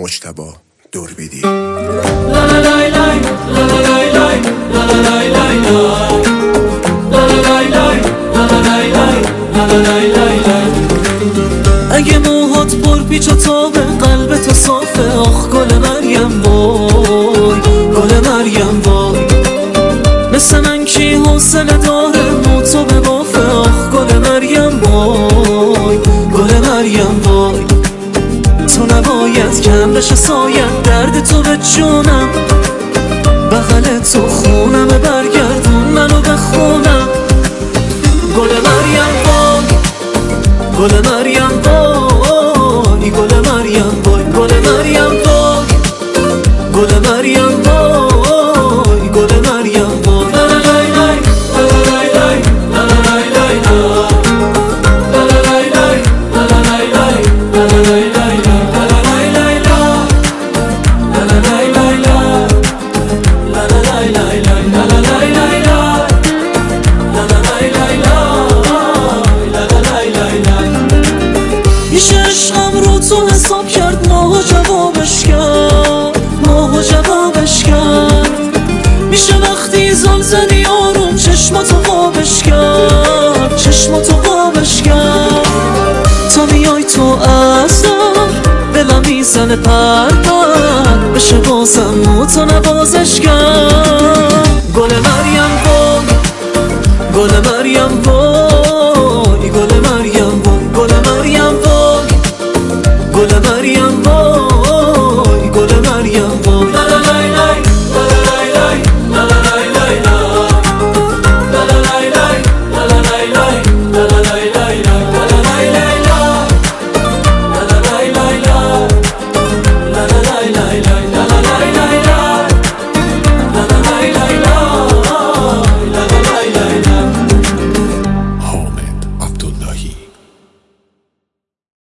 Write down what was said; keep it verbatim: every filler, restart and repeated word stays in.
مجتبی دوربیدی. اگه موهات پر پیچ و تابه قلب تو صافه، آخ گل مریم وای، گل مریم وای. مثل من کی حوصله داره مو تو به بافه، آخ گل مریم وای، گل مریم وای. تو نباید کم بشه سایت درد تو به جونم، بغل تو خونم برگردون منو بخونم. گل مریم وای، گل مریم وای، گل مریم وای، گل مریم وای، گل مریم وای، گل مریم وای. میشه عشقم رو تو حساب کرد، ماهو جوابش کرد، ماهو جوابش کرد. میشه وقتی زل زدی آروم چشماتو خوابش کرد، چشماتو خوابش کرد. تا میای تو اثر دلم میزنه پر پر، بشه بازم و تو نوازش کرد. گل مریم